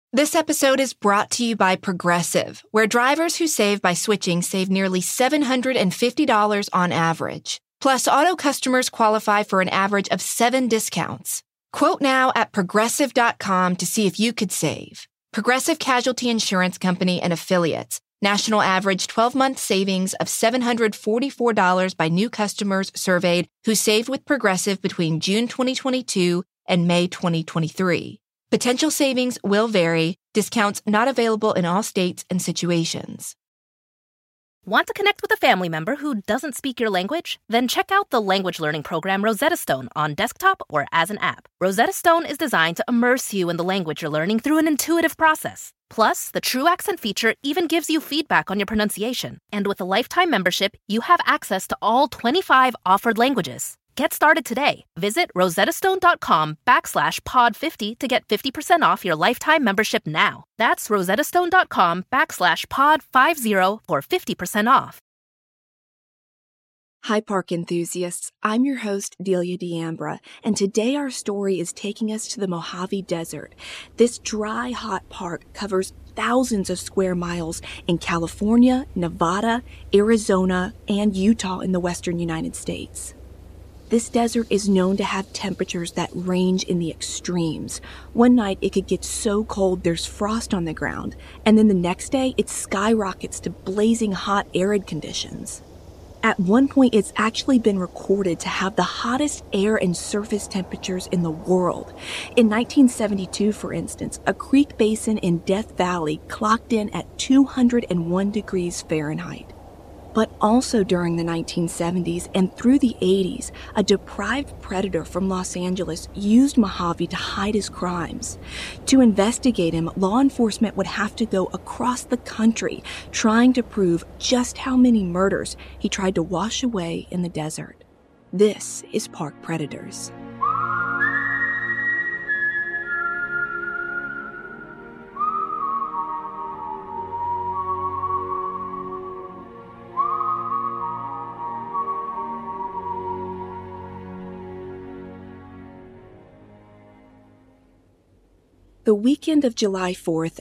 This episode is brought to you by Progressive, where drivers who save by switching save nearly $750 on average. Plus, auto customers qualify for an average of 7 discounts. Quote now at Progressive.com to see if you could save. Progressive Casualty Insurance Company and Affiliates. National average 12-month savings of $744 by new customers surveyed who saved with Progressive between June 2022 and May 2023. Potential savings will vary. Discounts not available in all states and situations. Want to connect with a family member who doesn't speak your language? Then check out the language learning program Rosetta Stone on desktop or as an app. Rosetta Stone is designed to immerse you in the language you're learning through an intuitive process. Plus, the True Accent feature even gives you feedback on your pronunciation. And with a lifetime membership, you have access to all 25 offered languages. Get started today. Visit rosettastone.com/pod50 to get 50% off your lifetime membership now. That's rosettastone.com/pod50 for 50% off. Hi, park enthusiasts. I'm your host, Delia D'Ambra, and today our story is taking us to the Mojave Desert. This dry, hot park covers thousands of square miles in California, Nevada, Arizona, and Utah in the western United States. This desert is known to have temperatures that range in the extremes. One night, it could get so cold there's frost on the ground, and then the next day, it skyrockets to blazing hot, arid conditions. At one point, it's actually been recorded to have the hottest air and surface temperatures in the world. In 1972, for instance, a creek basin in Death Valley clocked in at 201 degrees Fahrenheit. But also during the 1970s and through the 80s, a deprived predator from Los Angeles used Mojave to hide his crimes. To investigate him, law enforcement would have to go across the country trying to prove just how many murders he tried to wash away in the desert. This is Park Predators. The weekend of July 4th,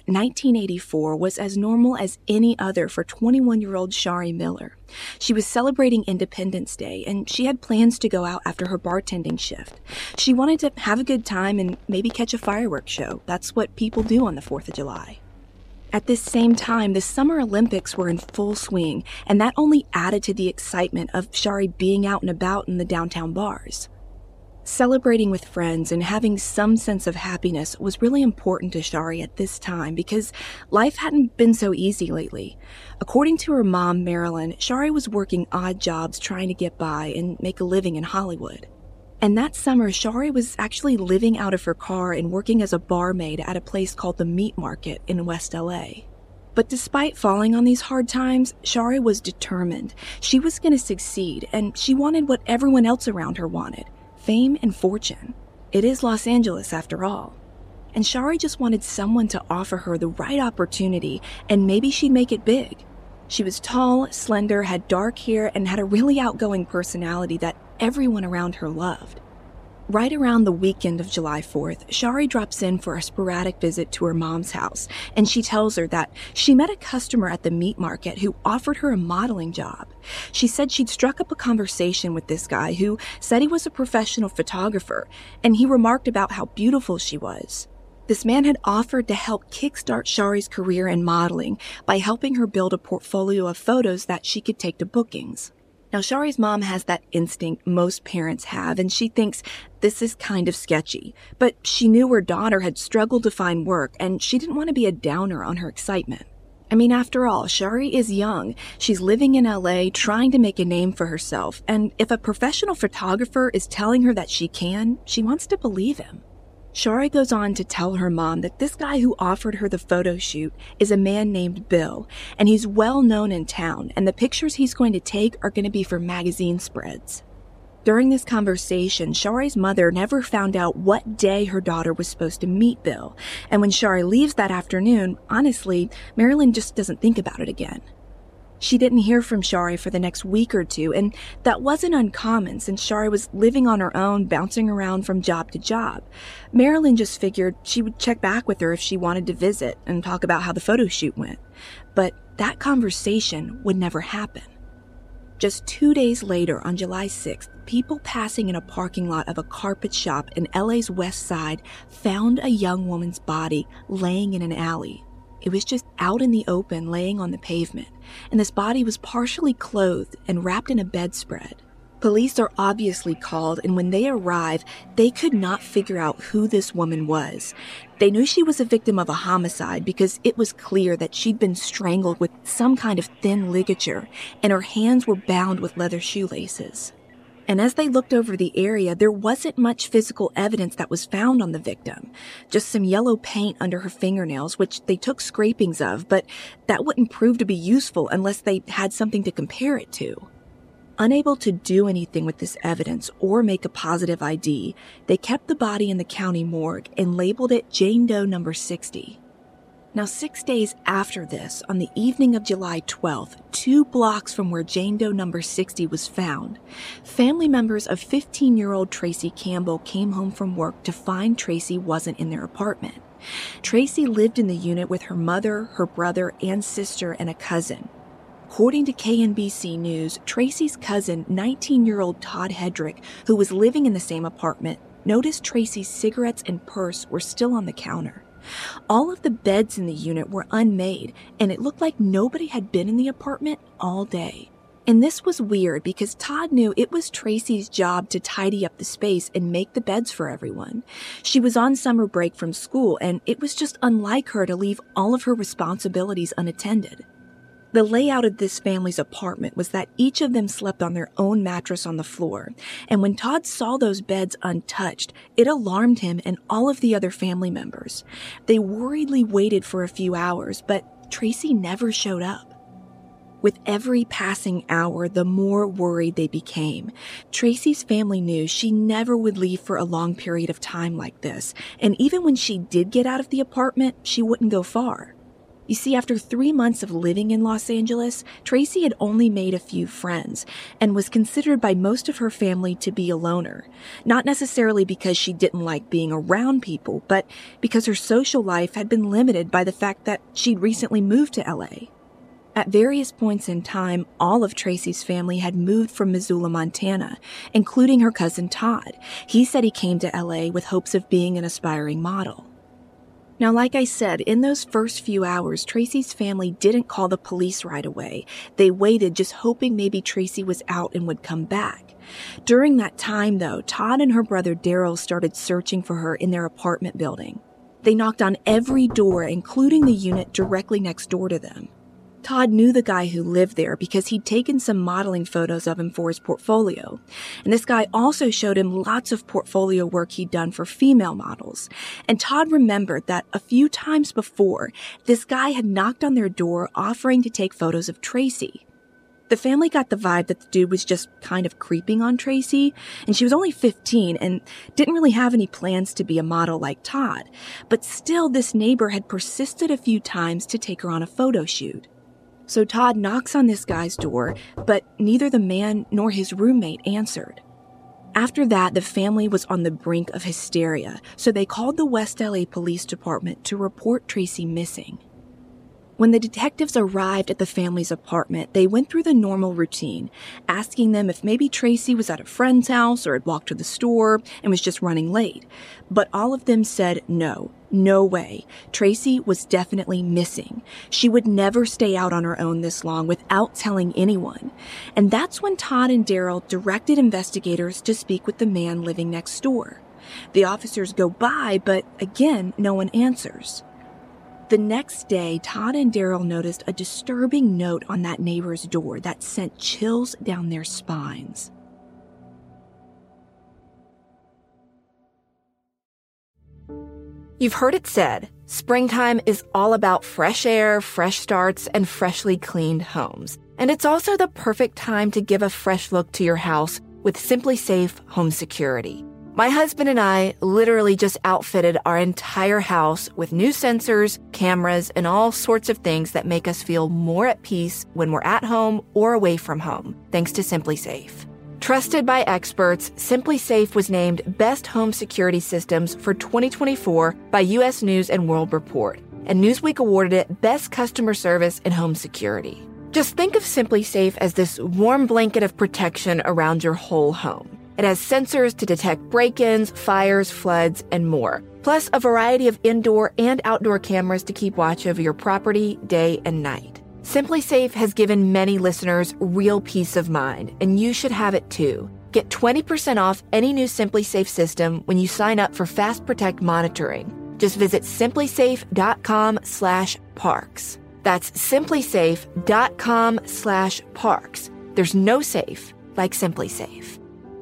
1984 was as normal as any other for 21-year-old Shari Miller. She was celebrating Independence Day, and she had plans to go out after her bartending shift. She wanted to have a good time and maybe catch a fireworks show. That's what people do on the 4th of July. At this same time, the Summer Olympics were in full swing, and that only added to the excitement of Shari being out and about in the downtown bars. Celebrating with friends and having some sense of happiness was really important to Shari at this time because life hadn't been so easy lately. According to her mom, Marilyn, Shari was working odd jobs trying to get by and make a living in Hollywood. And that summer, Shari was actually living out of her car and working as a barmaid at a place called the Meat Market in West LA. But despite falling on these hard times, Shari was determined. She was going to succeed, and she wanted what everyone else around her wanted. Fame and fortune. It is Los Angeles after all. And Shari just wanted someone to offer her the right opportunity, and maybe she'd make it big. She was tall, slender, had dark hair, and had a really outgoing personality that everyone around her loved. Right around the weekend of July 4th, Shari drops in for a sporadic visit to her mom's house, and she tells her that she met a customer at the meat market who offered her a modeling job. She said she'd struck up a conversation with this guy who said he was a professional photographer, and he remarked about how beautiful she was. This man had offered to help kickstart Shari's career in modeling by helping her build a portfolio of photos that she could take to bookings. Now, Shari's mom has that instinct most parents have, and she thinks this is kind of sketchy. But she knew her daughter had struggled to find work, and she didn't want to be a downer on her excitement. I mean, after all, Shari is young. She's living in LA, trying to make a name for herself, and if a professional photographer is telling her that she can, she wants to believe him. Shari goes on to tell her mom that this guy who offered her the photo shoot is a man named Bill, and he's well known in town, and the pictures he's going to take are going to be for magazine spreads. During this conversation, Shari's mother never found out what day her daughter was supposed to meet Bill, and when Shari leaves that afternoon, honestly, Marilyn just doesn't think about it again. She didn't hear from Shari for the next week or two, and that wasn't uncommon since Shari was living on her own, bouncing around from job to job. Marilyn just figured she would check back with her if she wanted to visit and talk about how the photo shoot went. But that conversation would never happen. Just 2 days later, on July 6th, people passing in a parking lot of a carpet shop in LA's West Side found a young woman's body laying in an alley. It was just out in the open, laying on the pavement, and this body was partially clothed and wrapped in a bedspread. Police are obviously called, and when they arrive, they could not figure out who this woman was. They knew she was a victim of a homicide because it was clear that she'd been strangled with some kind of thin ligature, and her hands were bound with leather shoelaces. And as they looked over the area, there wasn't much physical evidence that was found on the victim. Just some yellow paint under her fingernails, which they took scrapings of, but that wouldn't prove to be useful unless they had something to compare it to. Unable to do anything with this evidence or make a positive ID, they kept the body in the county morgue and labeled it Jane Doe number 60. Now, 6 days after this, on the evening of July 12th, 2 blocks from where Jane Doe number 60 was found, family members of 15-year-old Tracy Campbell came home from work to find Tracy wasn't in their apartment. Tracy lived in the unit with her mother, her brother, and sister, and a cousin. According to KNBC News, Tracy's cousin, 19-year-old Todd Hedrick, who was living in the same apartment, noticed Tracy's cigarettes and purse were still on the counter. All of the beds in the unit were unmade, and it looked like nobody had been in the apartment all day. And this was weird because Todd knew it was Tracy's job to tidy up the space and make the beds for everyone. She was on summer break from school, and it was just unlike her to leave all of her responsibilities unattended. The layout of this family's apartment was that each of them slept on their own mattress on the floor, and when Todd saw those beds untouched, it alarmed him and all of the other family members. They worriedly waited for a few hours, but Tracy never showed up. With every passing hour, the more worried they became. Tracy's family knew she never would leave for a long period of time like this, and even when she did get out of the apartment, she wouldn't go far. You see, after 3 months of living in Los Angeles, Tracy had only made a few friends and was considered by most of her family to be a loner. Not necessarily because she didn't like being around people, but because her social life had been limited by the fact that she'd recently moved to LA. At various points in time, all of Tracy's family had moved from Missoula, Montana, including her cousin Todd. He said he came to LA with hopes of being an aspiring model. Now, like I said, in those first few hours, Tracy's family didn't call the police right away. They waited, just hoping maybe Tracy was out and would come back. During that time, though, Todd and her brother Daryl started searching for her in their apartment building. They knocked on every door, including the unit directly next door to them. Todd knew the guy who lived there because he'd taken some modeling photos of him for his portfolio. And this guy also showed him lots of portfolio work he'd done for female models. And Todd remembered that a few times before, this guy had knocked on their door offering to take photos of Tracy. The family got the vibe that the dude was just kind of creeping on Tracy, and she was only 15 and didn't really have any plans to be a model like Todd. But still, this neighbor had persisted a few times to take her on a photo shoot. So Todd knocks on this guy's door, but neither the man nor his roommate answered. After that, the family was on the brink of hysteria, so they called the West LA Police Department to report Tracy missing. When the detectives arrived at the family's apartment, they went through the normal routine, asking them if maybe Tracy was at a friend's house or had walked to the store and was just running late. But all of them said no way. Tracy was definitely missing. She would never stay out on her own this long without telling anyone. And that's when Todd and Daryl directed investigators to speak with the man living next door. The officers go by, but again, no one answers. The next day, Todd and Daryl noticed a disturbing note on that neighbor's door that sent chills down their spines. You've heard it said, springtime is all about fresh air, fresh starts, and freshly cleaned homes. And it's also the perfect time to give a fresh look to your house with Simply Safe Home Security. My husband and I literally just outfitted our entire house with new sensors, cameras, and all sorts of things that make us feel more at peace when we're at home or away from home, thanks to SimpliSafe. Trusted by experts, SimpliSafe was named Best Home Security Systems for 2024 by U.S. News & World Report, and Newsweek awarded it Best Customer Service in Home Security. Just think of SimpliSafe as this warm blanket of protection around your whole home. It has sensors to detect break-ins, fires, floods, and more, plus a variety of indoor and outdoor cameras to keep watch over your property day and night. SimpliSafe has given many listeners real peace of mind, and you should have it too. Get 20% off any new SimpliSafe system when you sign up for Fast Protect monitoring. Just visit simplisafe.com/parks. That's simplisafe.com/parks. There's no safe like SimpliSafe.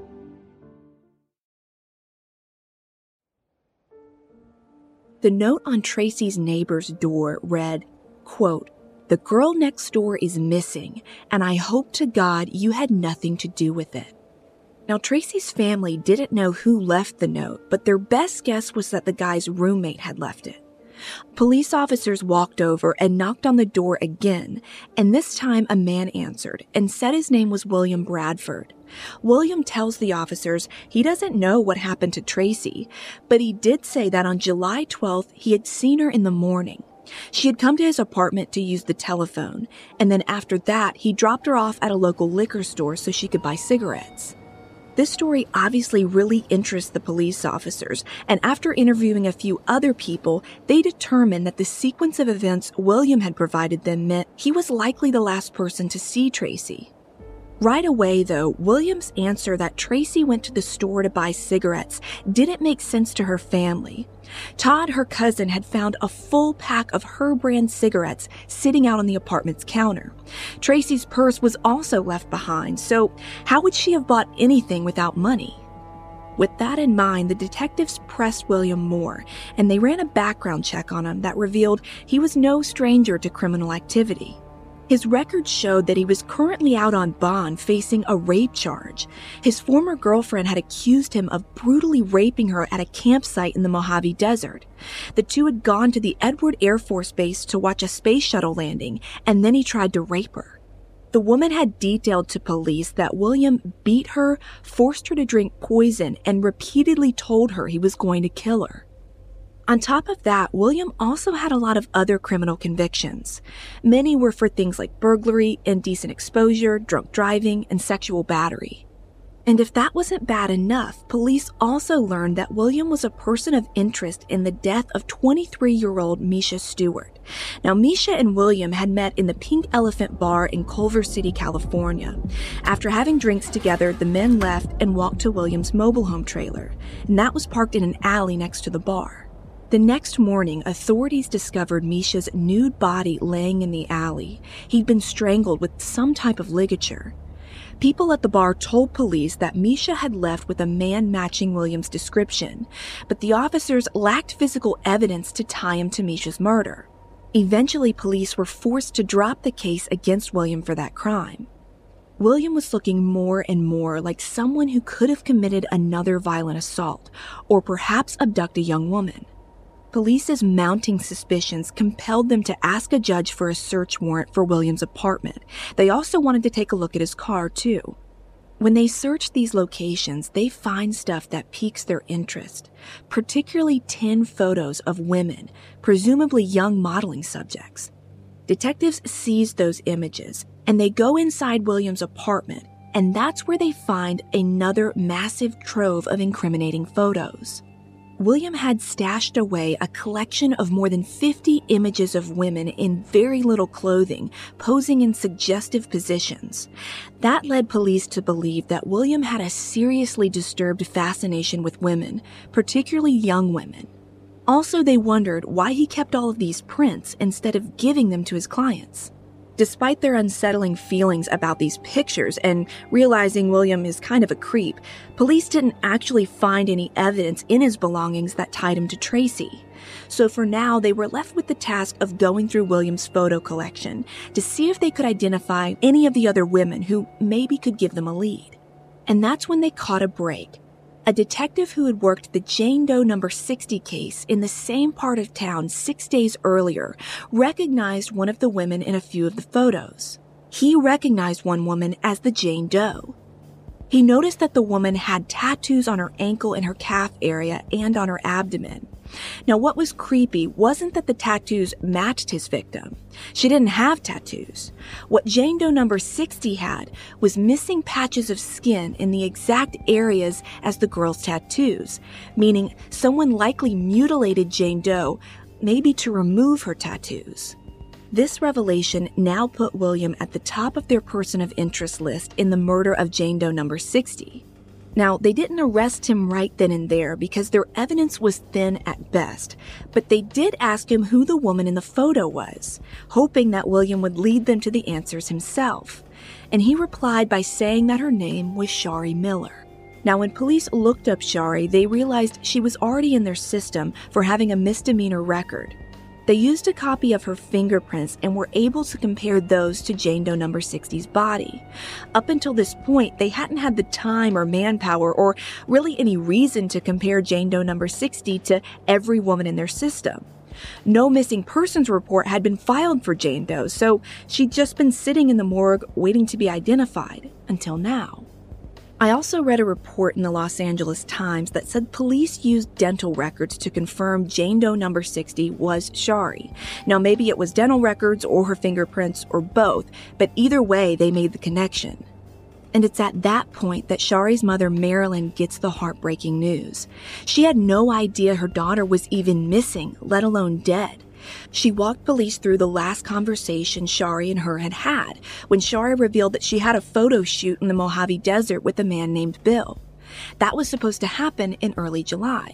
The note on Tracy's neighbor's door read, quote, "The girl next door is missing, and I hope to God you had nothing to do with it." Now, Tracy's family didn't know who left the note, but their best guess was that the guy's roommate had left it. Police officers walked over and knocked on the door again, and this time a man answered and said his name was William Bradford. William tells the officers he doesn't know what happened to Tracy, but he did say that on July 12th he had seen her in the morning. She had come to his apartment to use the telephone, and then after that he dropped her off at a local liquor store so she could buy cigarettes. This story obviously really interests the police officers, and after interviewing a few other people, they determined that the sequence of events William had provided them meant he was likely the last person to see Tracy. Right away, though, William's answer that Tracy went to the store to buy cigarettes didn't make sense to her family. Todd, her cousin, had found a full pack of her brand cigarettes sitting out on the apartment's counter. Tracy's purse was also left behind, so how would she have bought anything without money? With that in mind, the detectives pressed William more, and they ran a background check on him that revealed he was no stranger to criminal activity. His record showed that he was currently out on bond facing a rape charge. His former girlfriend had accused him of brutally raping her at a campsite in the Mojave Desert. The two had gone to the Edward Air Force Base to watch a space shuttle landing, and then he tried to rape her. The woman had detailed to police that William beat her, forced her to drink poison, and repeatedly told her he was going to kill her. On top of that, William also had a lot of other criminal convictions. Many were for things like burglary, indecent exposure, drunk driving, and sexual battery. And if that wasn't bad enough, police also learned that William was a person of interest in the death of 23-year-old Misha Stewart. Now, Misha and William had met in the Pink Elephant Bar in Culver City, California. After having drinks together, the men left and walked to William's mobile home trailer, and that was parked in an alley next to the bar. The next morning, authorities discovered Misha's nude body laying in the alley. He'd been strangled with some type of ligature. People at the bar told police that Misha had left with a man matching William's description, but the officers lacked physical evidence to tie him to Misha's murder. Eventually, police were forced to drop the case against William for that crime. William was looking more and more like someone who could have committed another violent assault, or perhaps abduct a young woman. Police's mounting suspicions compelled them to ask a judge for a search warrant for William's apartment. They also wanted to take a look at his car, too. When they search these locations, they find stuff that piques their interest, particularly 10 photos of women, presumably young modeling subjects. Detectives seize those images, and they go inside William's apartment, and that's where they find another massive trove of incriminating photos. William had stashed away a collection of more than 50 images of women in very little clothing, posing in suggestive positions. That led police to believe that William had a seriously disturbed fascination with women, particularly young women. Also, they wondered why he kept all of these prints instead of giving them to his clients. Despite their unsettling feelings about these pictures and realizing William is kind of a creep, police didn't actually find any evidence in his belongings that tied him to Tracy. So for now, they were left with the task of going through William's photo collection to see if they could identify any of the other women who maybe could give them a lead. And that's when they caught a break. A detective who had worked the Jane Doe number 60 case in the same part of town 6 days earlier recognized one of the women in a few of the photos. He recognized one woman as the Jane Doe. He noticed that the woman had tattoos on her ankle and her calf area and on her abdomen. Now, what was creepy wasn't that the tattoos matched his victim. She didn't have tattoos. What Jane Doe number 60 had was missing patches of skin in the exact areas as the girl's tattoos, meaning someone likely mutilated Jane Doe, maybe to remove her tattoos. This revelation now put William at the top of their person of interest list in the murder of Jane Doe number 60. Now, they didn't arrest him right then and there because their evidence was thin at best, but they did ask him who the woman in the photo was, hoping that William would lead them to the answers himself. And he replied by saying that her name was Shari Miller. Now, when police looked up Shari, they realized she was already in their system for having a misdemeanor record. They used a copy of her fingerprints and were able to compare those to Jane Doe number 60's body. Up until this point, they hadn't had the time or manpower or really any reason to compare Jane Doe number 60 to every woman in their system. No missing persons report had been filed for Jane Doe, so she'd just been sitting in the morgue waiting to be identified until now. I also read a report in the Los Angeles Times that said police used dental records to confirm Jane Doe number 60 was Shari. Now, maybe it was dental records or her fingerprints or both, but either way, they made the connection. And it's at that point that Shari's mother, Marilyn, gets the heartbreaking news. She had no idea her daughter was even missing, let alone dead. She walked police through the last conversation Shari and her had when Shari revealed that she had a photo shoot in the Mojave Desert with a man named Bill. That was supposed to happen in early July.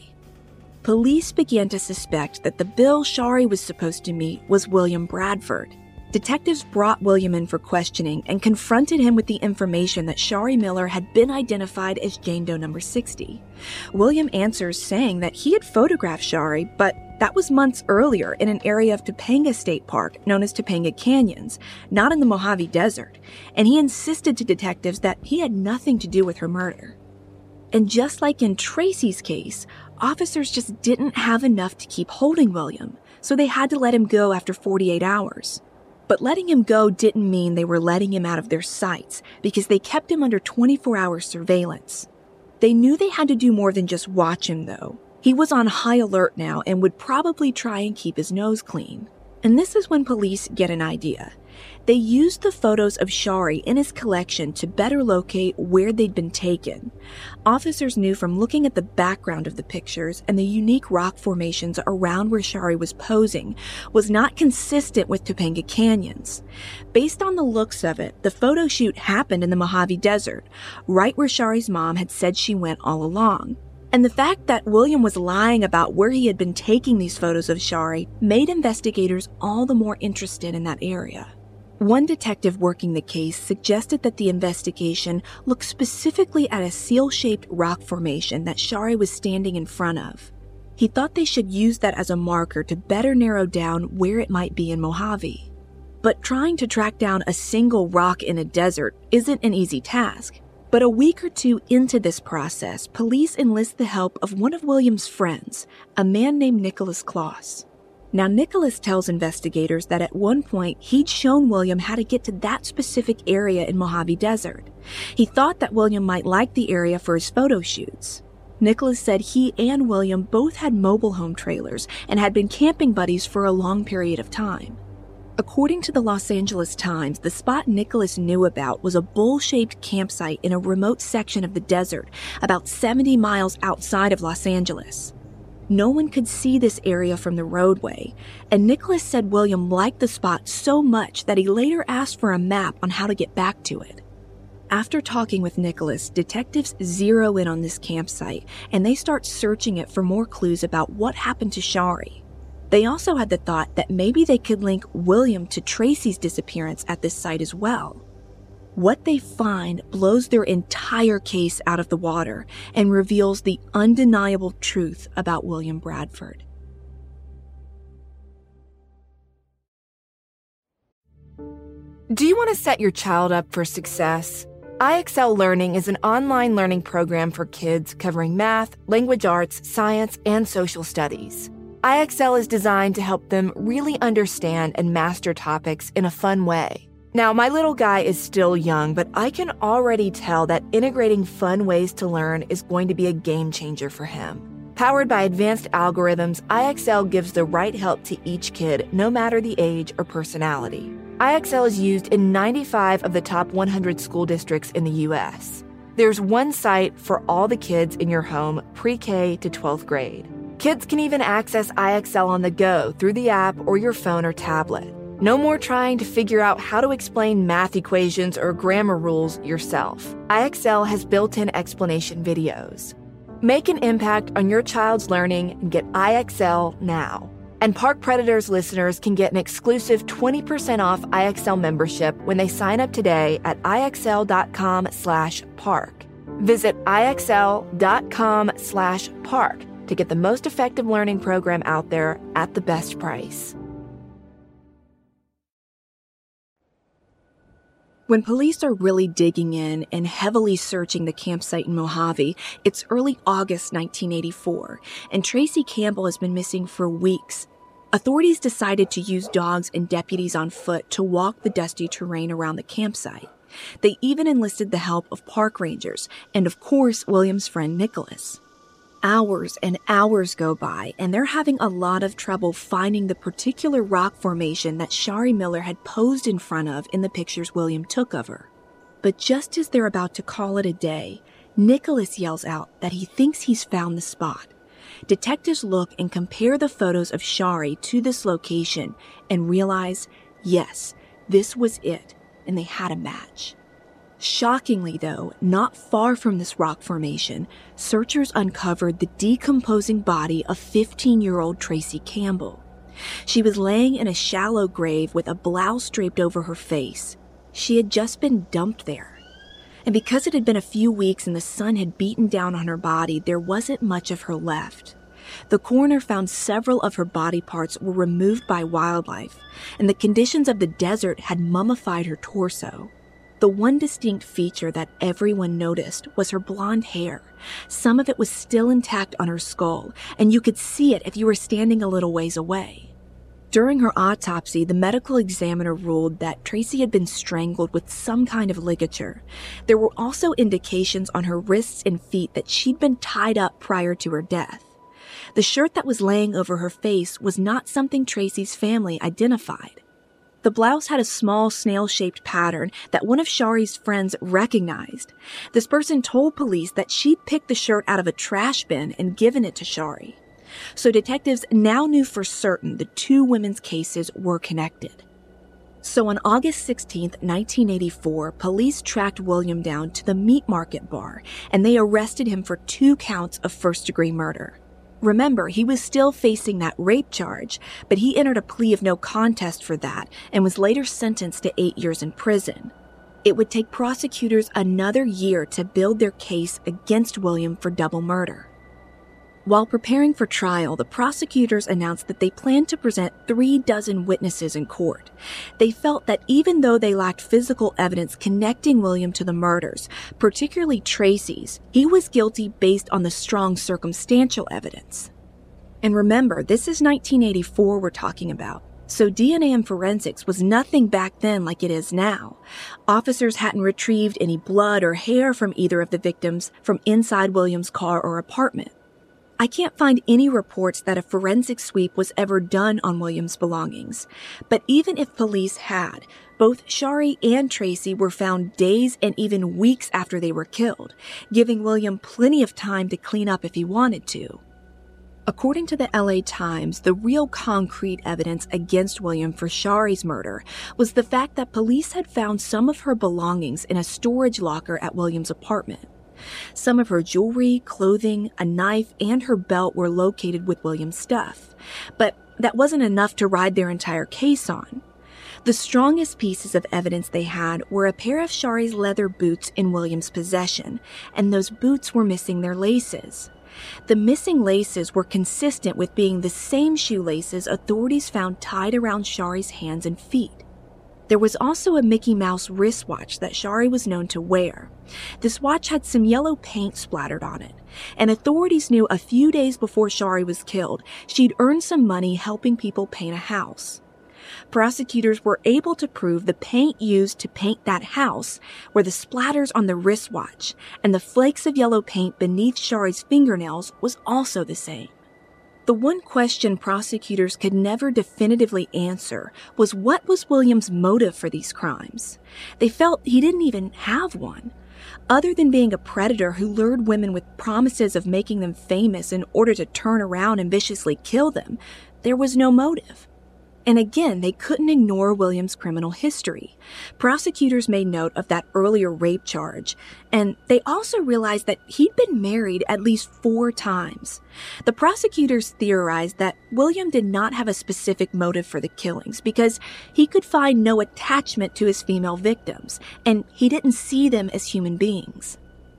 Police began to suspect that the Bill Shari was supposed to meet was William Bradford. Detectives brought William in for questioning and confronted him with the information that Shari Miller had been identified as Jane Doe number 60. William answers saying that he had photographed Shari, but that was months earlier in an area of Topanga State Park known as Topanga Canyons, not in the Mojave Desert, and he insisted to detectives that he had nothing to do with her murder. And just like in Tracy's case, officers just didn't have enough to keep holding William, so they had to let him go after 48 hours. But letting him go didn't mean they were letting him out of their sights, because they kept him under 24-hour surveillance. They knew they had to do more than just watch him, though. He was on high alert now and would probably try and keep his nose clean. And this is when police get an idea. They used the photos of Shari in his collection to better locate where they'd been taken. Officers knew from looking at the background of the pictures and the unique rock formations around where Shari was posing was not consistent with Topanga Canyons. Based on the looks of it, the photo shoot happened in the Mojave Desert, right where Shari's mom had said she went all along. And the fact that William was lying about where he had been taking these photos of Shari made investigators all the more interested in that area. One detective working the case suggested that the investigation look specifically at a seal-shaped rock formation that Shari was standing in front of. He thought they should use that as a marker to better narrow down where it might be in Mojave. But trying to track down a single rock in a desert isn't an easy task. But a week or two into this process, police enlist the help of one of William's friends, a man named Nicholas Kloss. Now, Nicholas tells investigators that at one point he'd shown William how to get to that specific area in Mojave Desert. He thought that William might like the area for his photo shoots. Nicholas said he and William both had mobile home trailers and had been camping buddies for a long period of time. According to the Los Angeles Times, the spot Nicholas knew about was a bowl-shaped campsite in a remote section of the desert, about 70 miles outside of Los Angeles. No one could see this area from the roadway, and Nicholas said William liked the spot so much that he later asked for a map on how to get back to it. After talking with Nicholas, detectives zero in on this campsite, and they start searching it for more clues about what happened to Shari. They also had the thought that maybe they could link William to Tracy's disappearance at this site as well. What they find blows their entire case out of the water and reveals the undeniable truth about William Bradford. Do you want to set your child up for success? IXL Learning is an online learning program for kids covering math, language arts, science, and social studies. IXL is designed to help them really understand and master topics in a fun way. Now, my little guy is still young, but I can already tell that integrating fun ways to learn is going to be a game changer for him. Powered by advanced algorithms, IXL gives the right help to each kid, no matter the age or personality. IXL is used in 95 of the top 100 school districts in the U.S. There's one site for all the kids in your home, pre-K to 12th grade. Kids can even access IXL on the go through the app or your phone or tablet. No more trying to figure out how to explain math equations or grammar rules yourself. IXL has built-in explanation videos. Make an impact on your child's learning and get IXL now. And Park Predators listeners can get an exclusive 20% off IXL membership when they sign up today at IXL.com/park. Visit IXL.com/park to get the most effective learning program out there at the best price. When police are really digging in and heavily searching the campsite in Mojave, it's early August 1984, and Tracy Campbell has been missing for weeks. Authorities decided to use dogs and deputies on foot to walk the dusty terrain around the campsite. They even enlisted the help of park rangers and, of course, William's friend Nicholas. Hours and hours go by, and they're having a lot of trouble finding the particular rock formation that Shari Miller had posed in front of in the pictures William took of her. But just as they're about to call it a day, Nicholas yells out that he thinks he's found the spot. Detectives look and compare the photos of Shari to this location and realize, yes, this was it, and they had a match. Shockingly, though, not far from this rock formation, searchers uncovered the decomposing body of 15-year-old Tracy Campbell. She was laying in a shallow grave with a blouse draped over her face. She had just been dumped there. And because it had been a few weeks and the sun had beaten down on her body, there wasn't much of her left. The coroner found several of her body parts were removed by wildlife, and the conditions of the desert had mummified her torso. The one distinct feature that everyone noticed was her blonde hair. Some of it was still intact on her skull, and you could see it if you were standing a little ways away. During her autopsy, the medical examiner ruled that Tracy had been strangled with some kind of ligature. There were also indications on her wrists and feet that she'd been tied up prior to her death. The shirt that was laying over her face was not something Tracy's family identified. The blouse had a small snail-shaped pattern that one of Shari's friends recognized. This person told police that she'd picked the shirt out of a trash bin and given it to Shari. So detectives now knew for certain the two women's cases were connected. So on August 16, 1984, police tracked William down to the meat market bar, and they arrested him for 2 counts of first-degree murder. Remember, he was still facing that rape charge, but he entered a plea of no contest for that and was later sentenced to 8 years in prison. It would take prosecutors another year to build their case against William for double murder. While preparing for trial, the prosecutors announced that they planned to present 36 witnesses in court. They felt that even though they lacked physical evidence connecting William to the murders, particularly Tracy's, he was guilty based on the strong circumstantial evidence. And remember, this is 1984 we're talking about. So DNA and forensics was nothing back then like it is now. Officers hadn't retrieved any blood or hair from either of the victims from inside William's car or apartment. I can't find any reports that a forensic sweep was ever done on William's belongings. But even if police had, both Shari and Tracy were found days and even weeks after they were killed, giving William plenty of time to clean up if he wanted to. According to the LA Times, the real concrete evidence against William for Shari's murder was the fact that police had found some of her belongings in a storage locker at William's apartment. Some of her jewelry, clothing, a knife, and her belt were located with William's stuff, but that wasn't enough to ride their entire case on. The strongest pieces of evidence they had were a pair of Shari's leather boots in William's possession, and those boots were missing their laces. The missing laces were consistent with being the same shoelaces authorities found tied around Shari's hands and feet. There was also a Mickey Mouse wristwatch that Shari was known to wear. This watch had some yellow paint splattered on it, and authorities knew a few days before Shari was killed, she'd earned some money helping people paint a house. Prosecutors were able to prove the paint used to paint that house were the splatters on the wristwatch, and the flakes of yellow paint beneath Shari's fingernails was also the same. The one question prosecutors could never definitively answer was what was William's motive for these crimes. They felt he didn't even have one. Other than being a predator who lured women with promises of making them famous in order to turn around and viciously kill them, there was no motive. And again, they couldn't ignore William's criminal history. Prosecutors made note of that earlier rape charge, and they also realized that he'd been married at least 4 times. The prosecutors theorized that William did not have a specific motive for the killings because he could find no attachment to his female victims, and he didn't see them as human beings.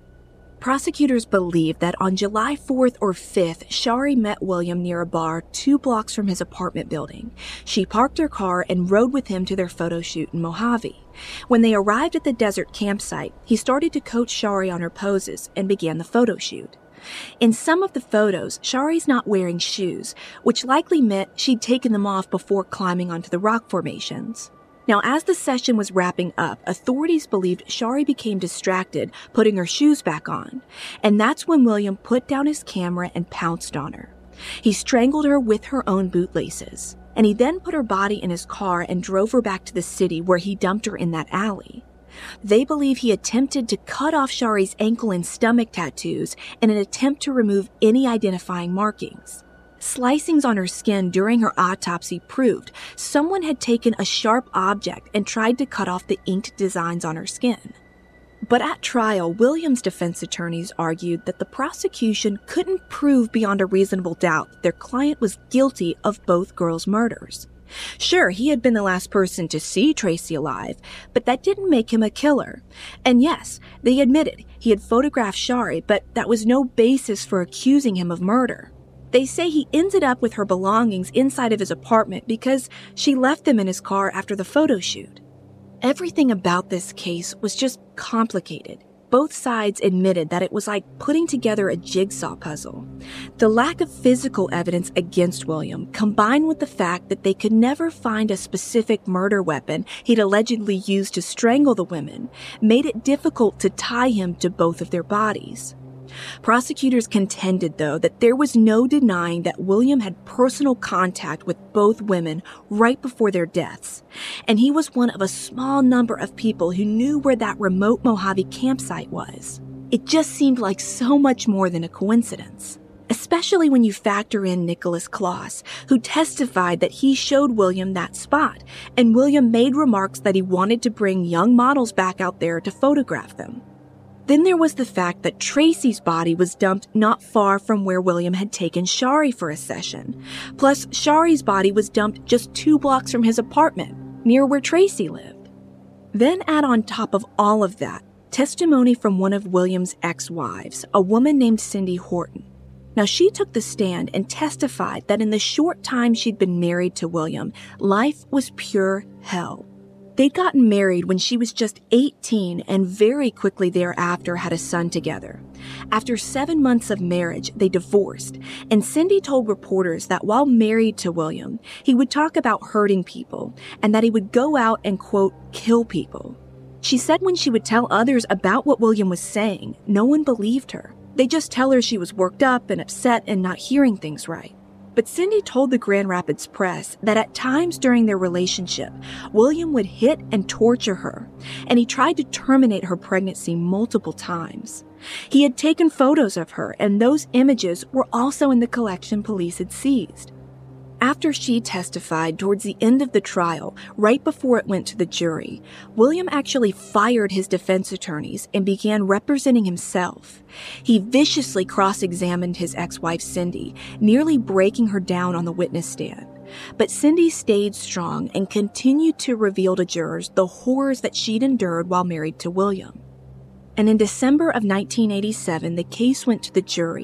Prosecutors believe that on July 4th or 5th, Shari met William near a bar 2 blocks from his apartment building. She parked her car and rode with him to their photo shoot in Mojave. When they arrived at the desert campsite, he started to coach Shari on her poses and began the photo shoot. In some of the photos, Shari's not wearing shoes, which likely meant she'd taken them off before climbing onto the rock formations. Now, as the session was wrapping up, authorities believed Shari became distracted, putting her shoes back on. And that's when William put down his camera and pounced on her. He strangled her with her own bootlaces. And he then put her body in his car and drove her back to the city where he dumped her in that alley. They believe he attempted to cut off Shari's ankle and stomach tattoos in an attempt to remove any identifying markings. Slicings on her skin during her autopsy proved someone had taken a sharp object and tried to cut off the inked designs on her skin. But at trial, William's defense attorneys argued that the prosecution couldn't prove beyond a reasonable doubt that their client was guilty of both girls' murders. Sure, he had been the last person to see Tracy alive, but that didn't make him a killer. And yes, they admitted he had photographed Shari, but that was no basis for accusing him of murder. They say he ended up with her belongings inside of his apartment because she left them in his car after the photo shoot. Everything about this case was just complicated. Both sides admitted that it was like putting together a jigsaw puzzle. The lack of physical evidence against William, combined with the fact that they could never find a specific murder weapon he'd allegedly used to strangle the women, made it difficult to tie him to both of their bodies. Prosecutors contended, though, that there was no denying that William had personal contact with both women right before their deaths, and he was one of a small number of people who knew where that remote Mojave campsite was. It just seemed like so much more than a coincidence, especially when you factor in Nicholas Kloss, who testified that he showed William that spot, and William made remarks that he wanted to bring young models back out there to photograph them. Then there was the fact that Tracy's body was dumped not far from where William had taken Shari for a session. Plus, Shari's body was dumped just 2 blocks from his apartment, near where Tracy lived. Then add on top of all of that, testimony from one of William's ex-wives, a woman named Cindy Horton. Now, she took the stand and testified that in the short time she'd been married to William, life was pure hell. They'd gotten married when she was just 18 and very quickly thereafter had a son together. After 7 months of marriage, they divorced, and Cindy told reporters that while married to William, he would talk about hurting people and that he would go out and, quote, kill people. She said when she would tell others about what William was saying, no one believed her. They'd just tell her she was worked up and upset and not hearing things right. But Cindy told the Grand Rapids Press that at times during their relationship, William would hit and torture her, and he tried to terminate her pregnancy multiple times. He had taken photos of her, and those images were also in the collection police had seized. After she testified towards the end of the trial, right before it went to the jury, William actually fired his defense attorneys and began representing himself. He viciously cross-examined his ex-wife Cindy, nearly breaking her down on the witness stand. But Cindy stayed strong and continued to reveal to jurors the horrors that she'd endured while married to William. And in December of 1987, the case went to the jury. They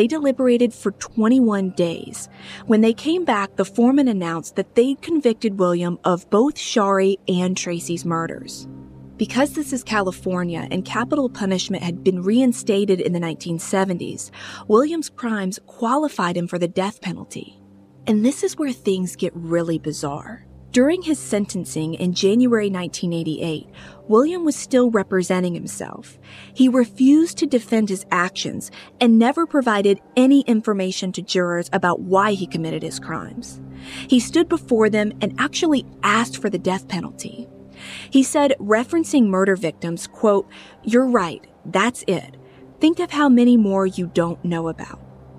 They deliberated for 21 days. When they came back, the foreman announced that they'd convicted William of both Shari and Tracy's murders. Because this is California and capital punishment had been reinstated in the 1970s, William's crimes qualified him for the death penalty. And this is where things get really bizarre. During his sentencing in January 1988, William was still representing himself. He refused to defend his actions and never provided any information to jurors about why he committed his crimes. He stood before them and actually asked for the death penalty. He said, referencing murder victims, quote, "You're right, that's it. Think of how many more you don't know about."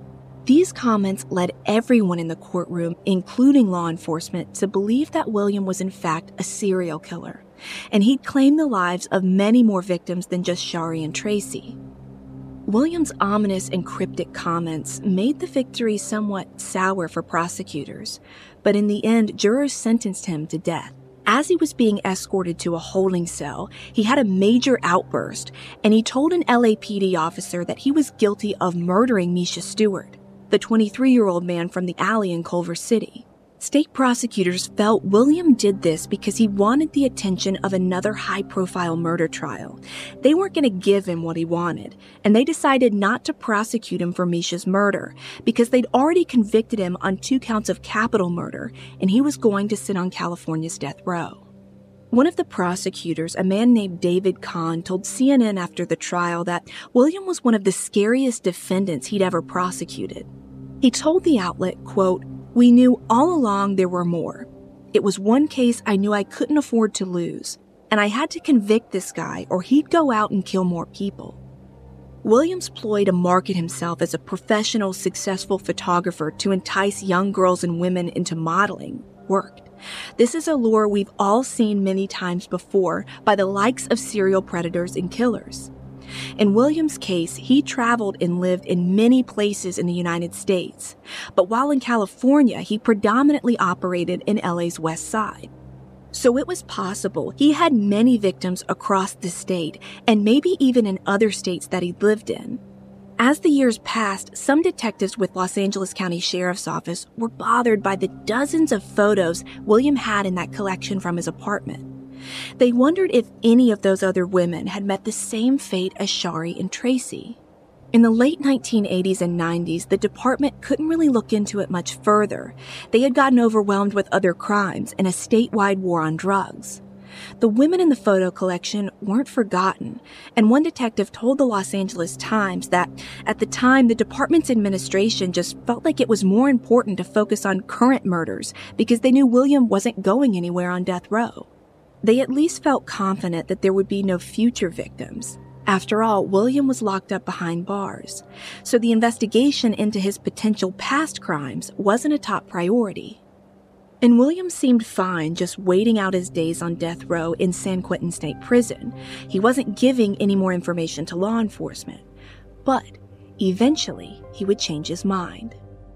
These comments led everyone in the courtroom, including law enforcement, to believe that William was in fact a serial killer, and he'd claimed the lives of many more victims than just Shari and Tracy. William's ominous and cryptic comments made the victory somewhat sour for prosecutors, but in the end, jurors sentenced him to death. As he was being escorted to a holding cell, he had a major outburst, and he told an LAPD officer that he was guilty of murdering Misha Stewart, the 23-year-old man from the alley in Culver City. State prosecutors felt William did this because he wanted the attention of another high-profile murder trial. They weren't going to give him what he wanted, and they decided not to prosecute him for Misha's murder because they'd already convicted him on 2 counts of capital murder, and he was going to sit on California's death row. One of the prosecutors, a man named David Kahn, told CNN after the trial that William was one of the scariest defendants he'd ever prosecuted. He told the outlet, quote, "We knew all along there were more. It was one case I knew I couldn't afford to lose, and I had to convict this guy or he'd go out and kill more people." William's ploy to market himself as a professional, successful photographer to entice young girls and women into modeling worked. This is a lure we've all seen many times before by the likes of serial predators and killers. In William's case, he traveled and lived in many places in the United States, but while in California, he predominantly operated in LA's West Side. So it was possible he had many victims across the state and maybe even in other states that he lived in. As the years passed, some detectives with Los Angeles County Sheriff's Office were bothered by the dozens of photos William had in that collection from his apartment. They wondered if any of those other women had met the same fate as Shari and Tracy. In the late 1980s and 90s, the department couldn't really look into it much further. They had gotten overwhelmed with other crimes and a statewide war on drugs. The women in the photo collection weren't forgotten, and one detective told the Los Angeles Times that at the time the department's administration just felt like it was more important to focus on current murders because they knew William wasn't going anywhere on death row. They at least felt confident that there would be no future victims. After all, William was locked up behind bars, so the investigation into his potential past crimes wasn't a top priority. And William seemed fine just waiting out his days on death row in San Quentin State Prison. He wasn't giving any more information to law enforcement. But eventually, he would change his mind.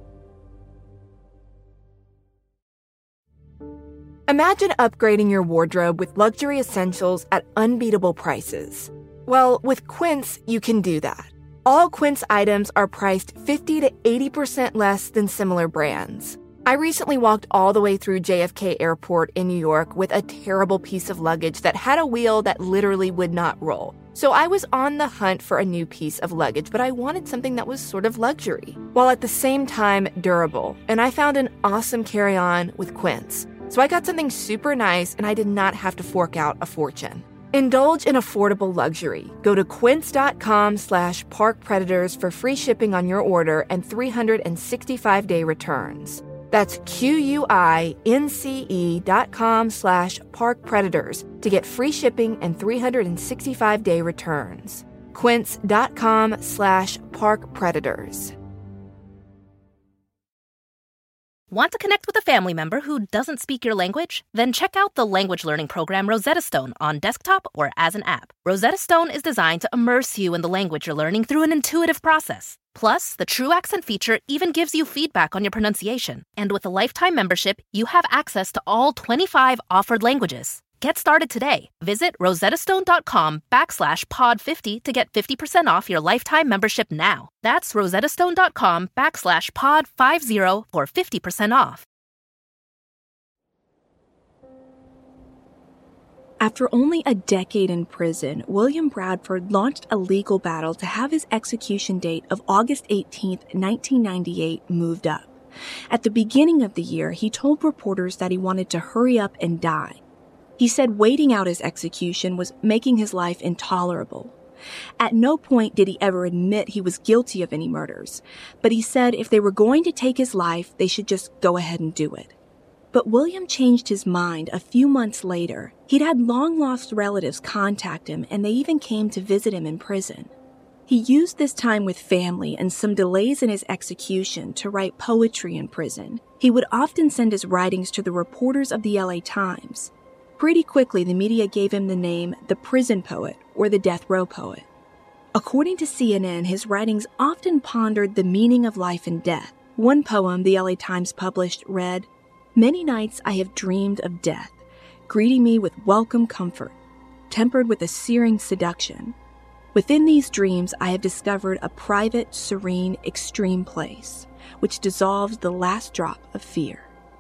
Imagine upgrading your wardrobe with luxury essentials at unbeatable prices. Well, with Quince, you can do that. All Quince items are priced 50 to 80% less than similar brands. I recently walked all the way through JFK Airport in New York with a terrible piece of luggage that had a wheel that literally would not roll. So I was on the hunt for a new piece of luggage, but I wanted something that was sort of luxury, while at the same time durable. And I found an awesome carry-on with Quince. So I got something super nice, and I did not have to fork out a fortune. Indulge in affordable luxury. Go to quince.com/parkpredators for free shipping on your order and 365-day returns. That's QUINCE.com/parkpredators to get free shipping and 365-day returns. Quince.com/parkpredators. Want to connect with a family member who doesn't speak your language? Then check out the language learning program Rosetta Stone on desktop or as an app. Rosetta Stone is designed to immerse you in the language you're learning through an intuitive process. Plus, the True Accent feature even gives you feedback on your pronunciation. And with a lifetime membership, you have access to all 25 offered languages. Get started today. Visit rosettastone.com/pod50 to get 50% off your lifetime membership now. That's rosettastone.com/pod50 for 50% off. After only a decade in prison, William Bradford launched a legal battle to have his execution date of August 18, 1998, moved up. At the beginning of the year, he told reporters that he wanted to hurry up and die. He said waiting out his execution was making his life intolerable. At no point did he ever admit he was guilty of any murders, but he said if they were going to take his life, they should just go ahead and do it. But William changed his mind a few months later. He'd had long-lost relatives contact him, and they even came to visit him in prison. He used this time with family and some delays in his execution to write poetry in prison. He would often send his writings to the reporters of the LA Times. Pretty quickly, the media gave him the name the prison poet or the death row poet. According to CNN, his writings often pondered the meaning of life and death. One poem the LA Times published read, "Many nights I have dreamed of death, greeting me with welcome comfort, tempered with a searing seduction. Within these dreams I have discovered a private, serene, extreme place, which dissolves the last drop of fear."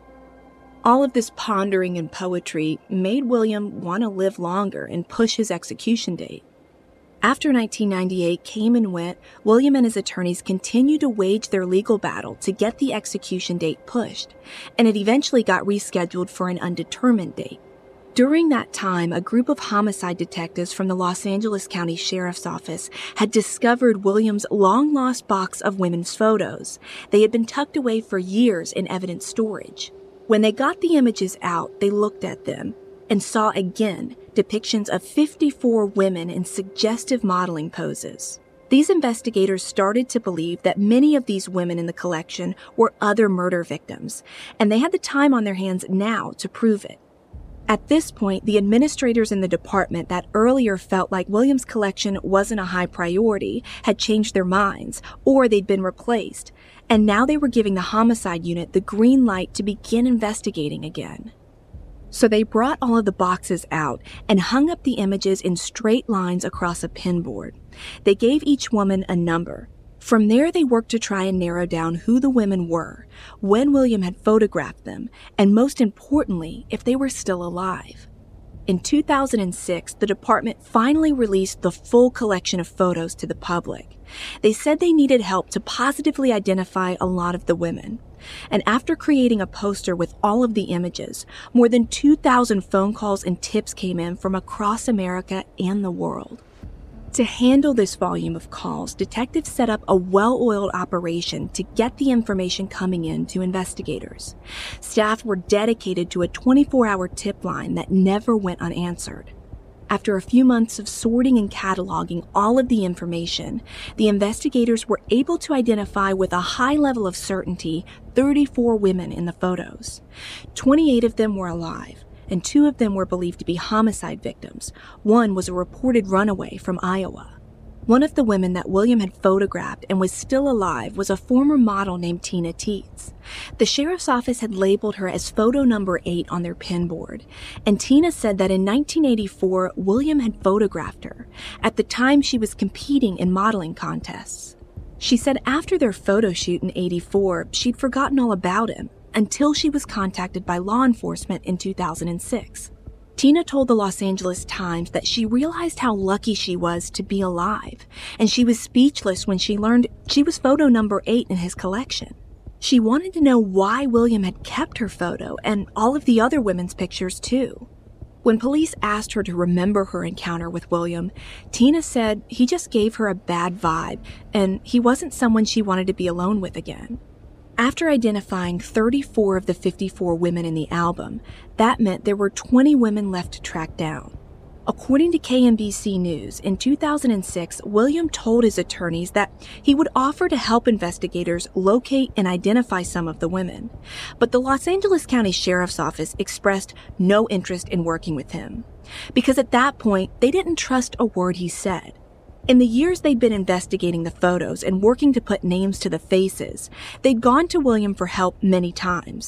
All of this pondering and poetry made William want to live longer and push his execution date. After 1998 came and went, William and his attorneys continued to wage their legal battle to get the execution date pushed, and it eventually got rescheduled for an undetermined date. During that time, a group of homicide detectives from the Los Angeles County Sheriff's Office had discovered William's long-lost box of women's photos. They had been tucked away for years in evidence storage. When they got the images out, they looked at them and saw again depictions of 54 women in suggestive modeling poses. These investigators started to believe that many of these women in the collection were other murder victims, and they had the time on their hands now to prove it. At this point, the administrators in the department that earlier felt like William's collection wasn't a high priority had changed their minds, or they'd been replaced, and now they were giving the homicide unit the green light to begin investigating again. So they brought all of the boxes out and hung up the images in straight lines across a pinboard. They gave each woman a number. From there, they worked to try and narrow down who the women were, when William had photographed them, and most importantly, if they were still alive. In 2006, the department finally released the full collection of photos to the public. They said they needed help to positively identify a lot of the women. And after creating a poster with all of the images, more than 2,000 phone calls and tips came in from across America and the world. To handle this volume of calls, detectives set up a well-oiled operation to get the information coming in to investigators. Staff were dedicated to a 24-hour tip line that never went unanswered. After a few months of sorting and cataloging all of the information, the investigators were able to identify with a high level of certainty 34 women in the photos. 28 of them were alive, and 2 of them were believed to be homicide victims. One was a reported runaway from Iowa. One of the women that William had photographed and was still alive was a former model named Tina Teets. The sheriff's office had labeled her as photo number 8 on their pinboard, and Tina said that in 1984, William had photographed her. At the time, she was competing in modeling contests. She said after their photo shoot in '84, she'd forgotten all about him, until she was contacted by law enforcement in 2006. Tina told the Los Angeles Times that she realized how lucky she was to be alive, and she was speechless when she learned she was photo number 8 in his collection. She wanted to know why William had kept her photo and all of the other women's pictures too. When police asked her to remember her encounter with William, Tina said he just gave her a bad vibe, and he wasn't someone she wanted to be alone with again. After identifying 34 of the 54 women in the album, that meant there were 20 women left to track down. According to KMBC News, in 2006, William told his attorneys that he would offer to help investigators locate and identify some of the women. But the Los Angeles County Sheriff's Office expressed no interest in working with him, because at that point, they didn't trust a word he said. In the years they'd been investigating the photos and working to put names to the faces, they'd gone to William for help many times.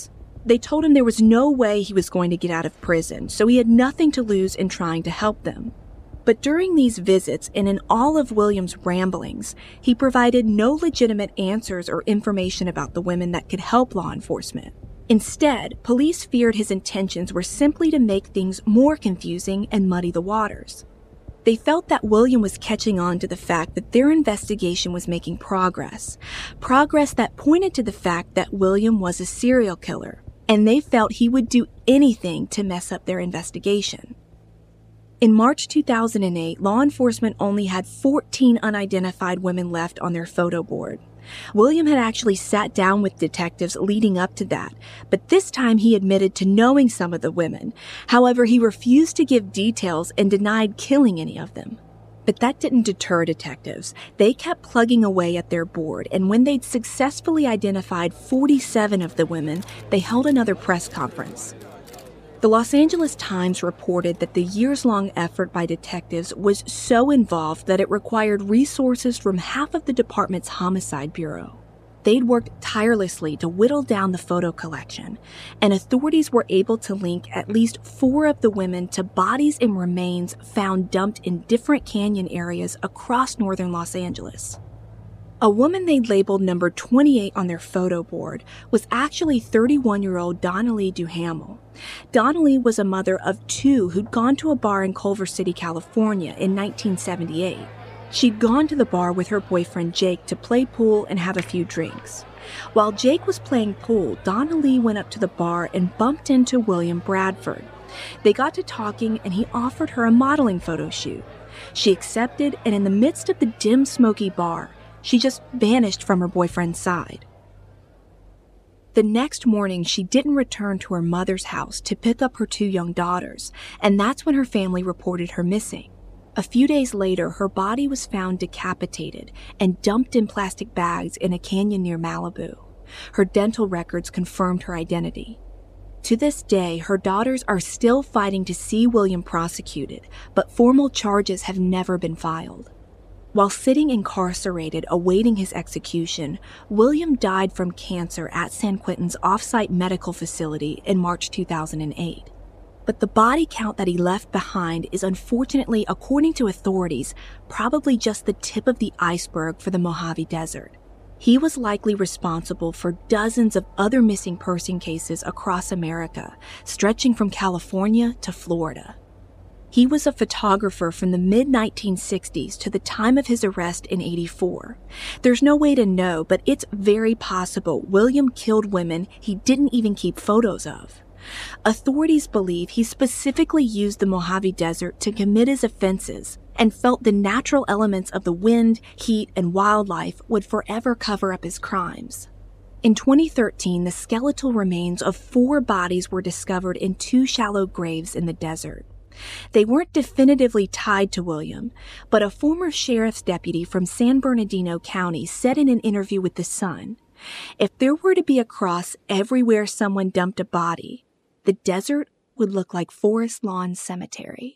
They told him there was no way he was going to get out of prison, so he had nothing to lose in trying to help them. But during these visits and in all of William's ramblings, he provided no legitimate answers or information about the women that could help law enforcement. Instead, police feared his intentions were simply to make things more confusing and muddy the waters. They felt that William was catching on to the fact that their investigation was making progress that pointed to the fact that William was a serial killer, and they felt he would do anything to mess up their investigation. In March 2008, law enforcement only had 14 unidentified women left on their photo board. William had actually sat down with detectives leading up to that, but this time he admitted to knowing some of the women. However, he refused to give details and denied killing any of them. But that didn't deter detectives. They kept plugging away at their board, and when they'd successfully identified 47 of the women, they held another press conference. The Los Angeles Times reported that the years-long effort by detectives was so involved that it required resources from half of the department's homicide bureau. They'd worked tirelessly to whittle down the photo collection, and authorities were able to link at least 4 of the women to bodies and remains found dumped in different canyon areas across northern Los Angeles. A woman they'd labeled number 28 on their photo board was actually 31-year-old Donnelly Duhamel. Donnelly was a mother of 2 who'd gone to a bar in Culver City, California in 1978. She'd gone to the bar with her boyfriend Jake to play pool and have a few drinks. While Jake was playing pool, Donnelly went up to the bar and bumped into William Bradford. They got to talking and he offered her a modeling photo shoot. She accepted, and in the midst of the dim, smoky bar, she just vanished from her boyfriend's side. The next morning, she didn't return to her mother's house to pick up her 2 young daughters, and that's when her family reported her missing. A few days later, her body was found decapitated and dumped in plastic bags in a canyon near Malibu. Her dental records confirmed her identity. To this day, her daughters are still fighting to see William prosecuted, but formal charges have never been filed. While sitting incarcerated awaiting his execution, William died from cancer at San Quentin's off-site medical facility in March 2008. But the body count that he left behind is unfortunately, according to authorities, probably just the tip of the iceberg for the Mojave Desert. He was likely responsible for dozens of other missing person cases across America, stretching from California to Florida. He was a photographer from the mid-1960s to the time of his arrest in '84. There's no way to know, but it's very possible William killed women he didn't even keep photos of. Authorities believe he specifically used the Mojave Desert to commit his offenses and felt the natural elements of the wind, heat, and wildlife would forever cover up his crimes. In 2013, the skeletal remains of 4 bodies were discovered in 2 shallow graves in the desert. They weren't definitively tied to William, but a former sheriff's deputy from San Bernardino County said in an interview with The Sun, "If there were to be a cross everywhere someone dumped a body, the desert would look like Forest Lawn Cemetery."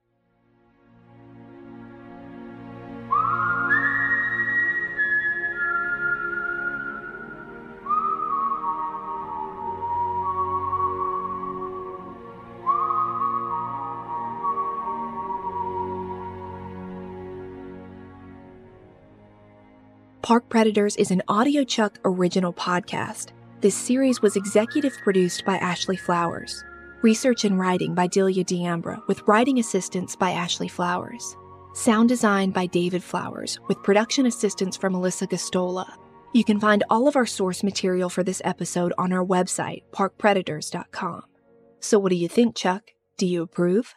Park Predators is an AudioChuck original podcast. This series was executive produced by Ashley Flowers. Research and writing by Delia D'Ambra, with writing assistance by Ashley Flowers. Sound design by David Flowers, with production assistance from Melissa Gastola. You can find all of our source material for this episode on our website, parkpredators.com. So what do you think, Chuck? Do you approve?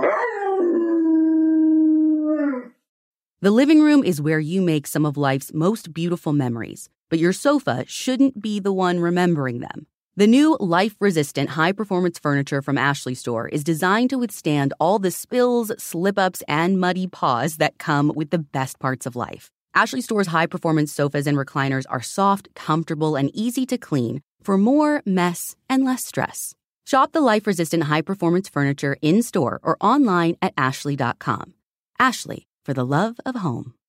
The living room is where you make some of life's most beautiful memories, but your sofa shouldn't be the one remembering them. The new life-resistant high-performance furniture from Ashley Store is designed to withstand all the spills, slip-ups, and muddy paws that come with the best parts of life. Ashley Store's high-performance sofas and recliners are soft, comfortable, and easy to clean for more mess and less stress. Shop the life-resistant high-performance furniture in-store or online at ashley.com. Ashley, for the love of home.